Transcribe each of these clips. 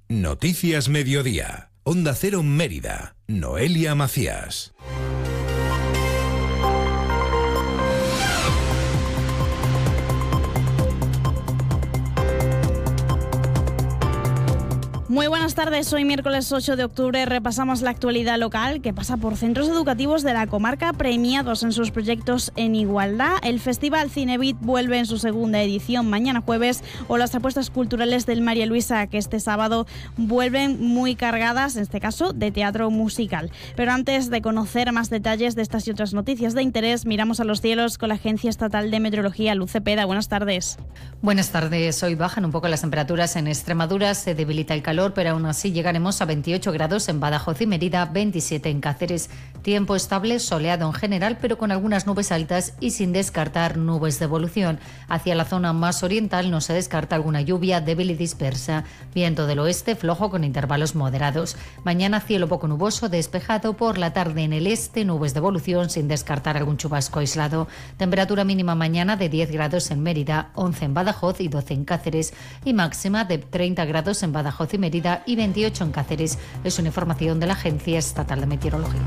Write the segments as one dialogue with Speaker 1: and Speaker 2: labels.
Speaker 1: Noticias Mediodía. Onda Cero Mérida. Noelia Macías.
Speaker 2: Muy buenas tardes, hoy miércoles 8 de octubre repasamos la actualidad local que pasa por centros educativos de la comarca premiados en sus proyectos en igualdad. El Festival Cinebit vuelve en su segunda edición mañana jueves, o las apuestas culturales del María Luisa, que este sábado vuelven muy cargadas, en este caso de teatro musical. Pero antes de conocer más detalles de estas y otras noticias de interés, miramos a los cielos con la Agencia Estatal de Meteorología, Luz Cepeda. Buenas tardes.
Speaker 3: Buenas tardes, hoy bajan un poco las temperaturas en Extremadura, se debilita el calor, pero aún así llegaremos a 28 grados en Badajoz y Mérida, 27 en Cáceres. Tiempo estable, soleado en general, pero con algunas nubes altas y sin descartar nubes de evolución. Hacia la zona más oriental no se descarta alguna lluvia débil y dispersa. Viento del oeste flojo con intervalos moderados. Mañana cielo poco nuboso, despejado. Por la tarde en el este nubes de evolución sin descartar algún chubasco aislado. Temperatura mínima mañana de 10 grados en Mérida, 11 en Badajoz y 12 en Cáceres. Y máxima de 30 grados en Badajoz y Mérida y 28 en Cáceres. Es una información de la Agencia Estatal de Meteorología.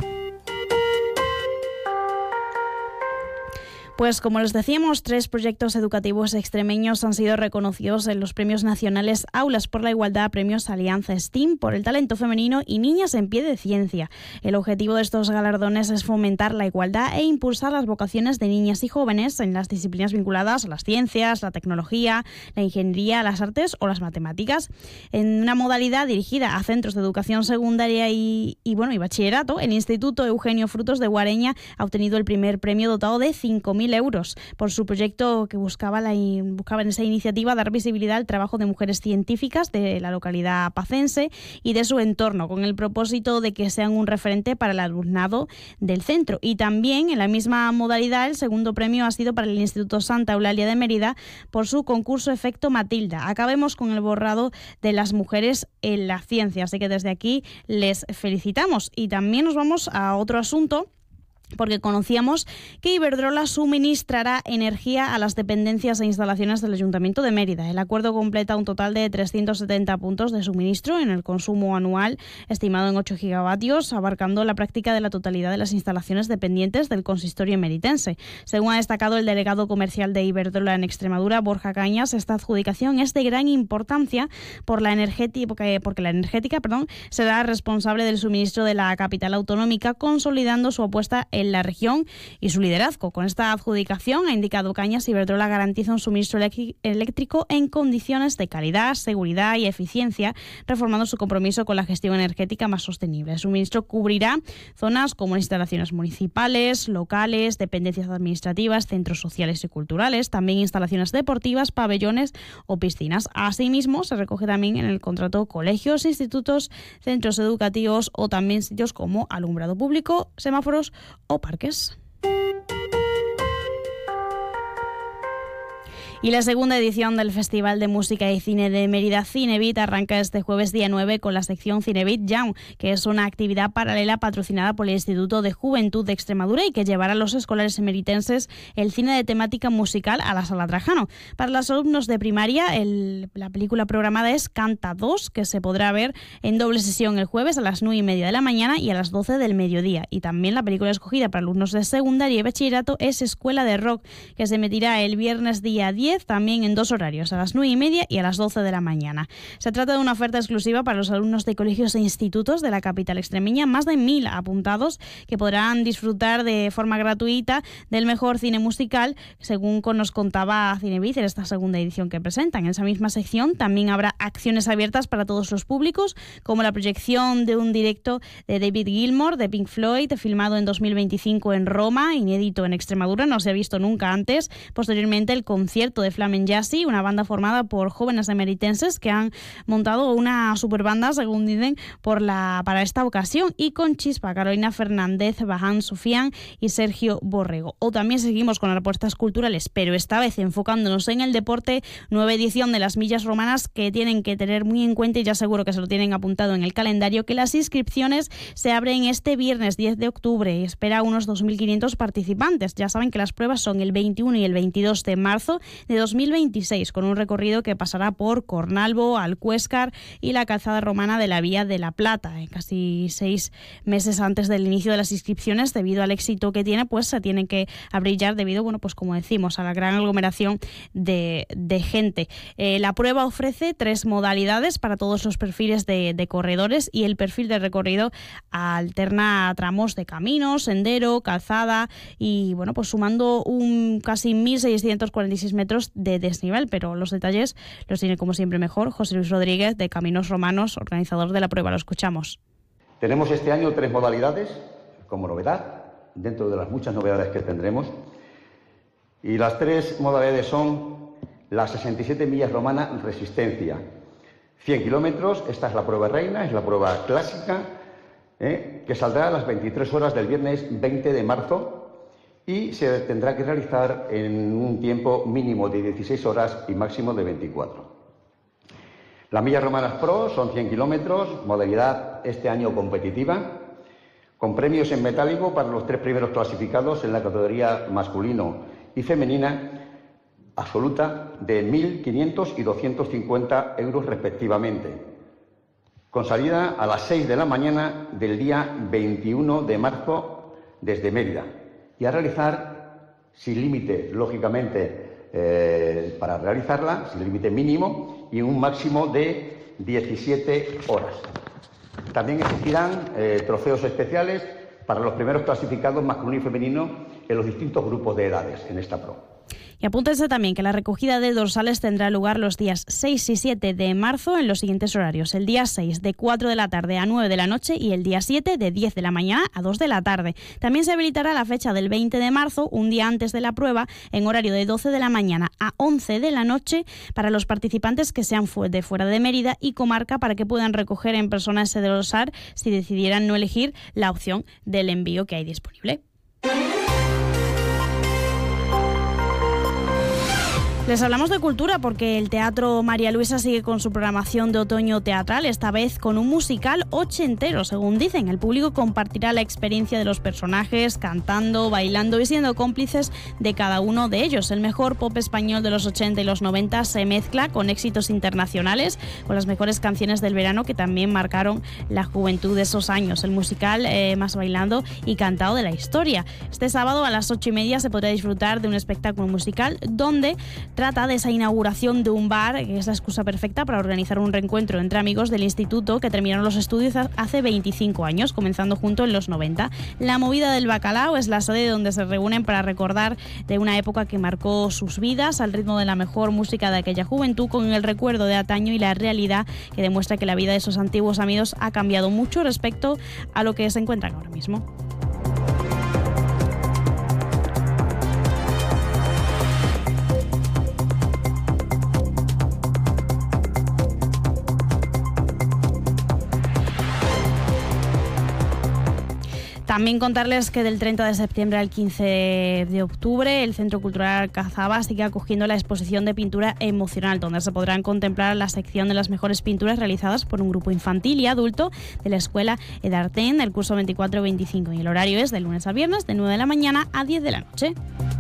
Speaker 2: Pues como les decíamos, 3 proyectos educativos extremeños han sido reconocidos en los premios nacionales Aulas por la Igualdad, premios Alianza STEAM por el talento femenino y Niñas en Pie de Ciencia. El objetivo de estos galardones es fomentar la igualdad e impulsar las vocaciones de niñas y jóvenes en las disciplinas vinculadas a las ciencias, la tecnología, la ingeniería, las artes o las matemáticas, en una modalidad dirigida a centros de educación secundaria y bachillerato. El Instituto Eugenio Frutos de Guareña ha obtenido el primer premio, dotado de 5.000 euros por su proyecto que buscaba en esa iniciativa dar visibilidad al trabajo de mujeres científicas de la localidad pacense y de su entorno, con el propósito de que sean un referente para el alumnado del centro. Y también en la misma modalidad el segundo premio ha sido para el Instituto Santa Eulalia de Mérida por su concurso Efecto Matilda. Acabemos con el borrado de las mujeres en la ciencia, así que desde aquí les felicitamos. Y también nos vamos a otro asunto, porque conocíamos que Iberdrola suministrará energía a las dependencias e instalaciones del Ayuntamiento de Mérida. El acuerdo completa un total de 370 puntos de suministro en el consumo anual estimado en 8 gigavatios, abarcando la práctica de la totalidad de las instalaciones dependientes del consistorio meritense. Según ha destacado el delegado comercial de Iberdrola en Extremadura, Borja Cañas, esta adjudicación es de gran importancia porque la energética será responsable del suministro de la capital autonómica, consolidando su apuesta en la región y su liderazgo. Con esta adjudicación, ha indicado Cañas, Iberdrola garantiza un suministro eléctrico en condiciones de calidad, seguridad y eficiencia, reformando su compromiso con la gestión energética más sostenible. El suministro cubrirá zonas como instalaciones municipales, locales, dependencias administrativas, centros sociales y culturales, también instalaciones deportivas, pabellones o piscinas. Asimismo, se recoge también en el contrato colegios, institutos, centros educativos o también sitios como alumbrado público, semáforos o parques. Y la segunda edición del Festival de Música y Cine de Mérida, Cinebit, arranca este jueves día 9 con la sección Cinebit Young, que es una actividad paralela patrocinada por el Instituto de Juventud de Extremadura y que llevará a los escolares emeritenses el cine de temática musical a la Sala Trajano. Para los alumnos de primaria, la película programada es Canta 2, que se podrá ver en doble sesión el jueves a las 9:30 de la mañana y a las 12 del mediodía. Y también la película escogida para alumnos de secundaria y bachillerato es Escuela de Rock, que se emitirá el viernes día 10, también en 2 horarios, a las 9:30 y a las 12 de la mañana. Se trata de una oferta exclusiva para los alumnos de colegios e institutos de la capital extremeña, más de 1.000 apuntados que podrán disfrutar de forma gratuita del mejor cine musical, según nos contaba Cinebit en esta segunda edición que presentan. En esa misma sección también habrá acciones abiertas para todos los públicos, como la proyección de un directo de David Gilmour de Pink Floyd, filmado en 2025 en Roma, inédito en Extremadura, no se ha visto nunca antes. Posteriormente, el concierto de Flamen Jazzy, una banda formada por jóvenes emeritenses que han montado una superbanda, según dicen, para esta ocasión, y con chispa, Carolina Fernández, Bahan Sufián y Sergio Borrego. O también seguimos con las apuestas culturales, pero esta vez enfocándonos en el deporte, nueva edición de las millas romanas, que tienen que tener muy en cuenta, y ya seguro que se lo tienen apuntado en el calendario, que las inscripciones se abren este viernes 10 de octubre y espera unos 2.500 participantes. Ya saben que las pruebas son el 21 y el 22 de marzo, de 2026, con un recorrido que pasará por Cornalbo, Alcuéscar y la calzada romana de la Vía de la Plata. Casi 6 meses antes del inicio de las inscripciones, debido al éxito que tiene, pues se tienen que abrir ya debido, bueno, pues como decimos, a la gran aglomeración de gente. La prueba ofrece 3 modalidades para todos los perfiles de corredores, y el perfil de recorrido alterna tramos de camino, sendero, calzada y, bueno, pues sumando casi 1.646 metros de desnivel. Pero los detalles los tiene, como siempre, mejor José Luis Rodríguez, de Caminos Romanos, organizador de la prueba. Lo escuchamos.
Speaker 4: Tenemos este año 3 modalidades como novedad, dentro de las muchas novedades que tendremos. Y las 3 modalidades son la 67 millas romana Resistencia, 100 kilómetros, esta es la prueba reina, es la prueba clásica, que saldrá a las 23 horas del viernes 20 de marzo y se tendrá que realizar en un tiempo mínimo de 16 horas y máximo de 24. Las millas romanas Pro son 100 kilómetros, modalidad este año competitiva, con premios en metálico para los 3 primeros clasificados en la categoría masculino y femenina, absoluta, de 1.500 y 250 euros respectivamente, con salida a las 6 de la mañana del día 21 de marzo desde Mérida, y a realizar, sin límite, lógicamente, para realizarla, sin límite mínimo y un máximo de 17 horas. También existirán trofeos especiales para los primeros clasificados masculino y femenino en los distintos grupos de edades en esta pro.
Speaker 2: Y apúntense también que la recogida de dorsales tendrá lugar los días 6 y 7 de marzo en los siguientes horarios. El día 6 de 4 de la tarde a 9 de la noche y el día 7 de 10 de la mañana a 2 de la tarde. También se habilitará la fecha del 20 de marzo, un día antes de la prueba, en horario de 12 de la mañana a 11 de la noche para los participantes que sean de fuera de Mérida y comarca, para que puedan recoger en persona ese dorsal si decidieran no elegir la opción del envío que hay disponible. Les hablamos de cultura porque el Teatro María Luisa sigue con su programación de otoño teatral, esta vez con un musical ochentero, según dicen. El público compartirá la experiencia de los personajes, cantando, bailando y siendo cómplices de cada uno de ellos. El mejor pop español de los 80 y los 90 se mezcla con éxitos internacionales, con las mejores canciones del verano que también marcaron la juventud de esos años. El musical más bailado y cantado de la historia. Este sábado a las 8:30 se podrá disfrutar de un espectáculo musical donde trata de esa inauguración de un bar, que es la excusa perfecta para organizar un reencuentro entre amigos del instituto que terminaron los estudios hace 25 años, comenzando junto en los 90. La movida del bacalao es la sede donde se reúnen para recordar de una época que marcó sus vidas al ritmo de la mejor música de aquella juventud, con el recuerdo de antaño y la realidad que demuestra que la vida de esos antiguos amigos ha cambiado mucho respecto a lo que se encuentran ahora mismo. También contarles que del 30 de septiembre al 15 de octubre el Centro Cultural Cazaba sigue acogiendo la exposición de pintura emocional, donde se podrán contemplar la sección de las mejores pinturas realizadas por un grupo infantil y adulto de la Escuela Edarten del curso 24-25. Y el horario es de lunes a viernes de 9 de la mañana a 10 de la noche.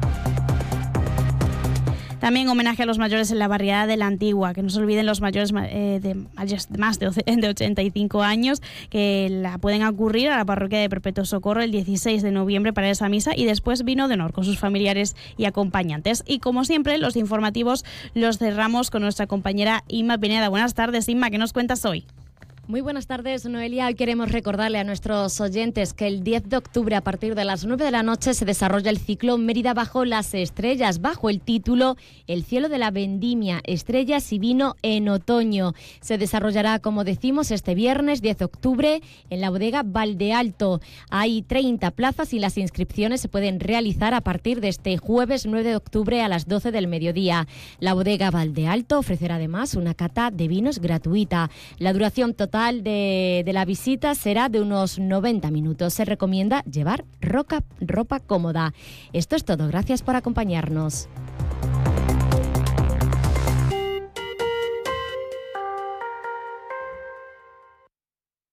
Speaker 2: También homenaje a los mayores en la barriada de la Antigua, que no se olviden los mayores de más de 85 años, que la pueden ocurrir a la parroquia de Perpetuo Socorro el 16 de noviembre para esa misa, y después vino de honor con sus familiares y acompañantes. Y como siempre, los informativos los cerramos con nuestra compañera Inma Pineda. Buenas tardes, Inma, ¿qué nos cuentas hoy?
Speaker 5: Muy buenas tardes, Noelia. Hoy queremos recordarle a nuestros oyentes que el 10 de octubre, a partir de las 9 de la noche, se desarrolla el ciclo Mérida bajo las estrellas, bajo el título El cielo de la vendimia, estrellas y vino en otoño. Se desarrollará, como decimos, este viernes 10 de octubre en la bodega Valdealto. Hay 30 plazas y las inscripciones se pueden realizar a partir de este jueves 9 de octubre a las 12 del mediodía. La bodega Valdealto ofrecerá además una cata de vinos gratuita. La duración total de la visita será de unos 90 minutos. Se recomienda llevar ropa cómoda. Esto es todo. Gracias por acompañarnos.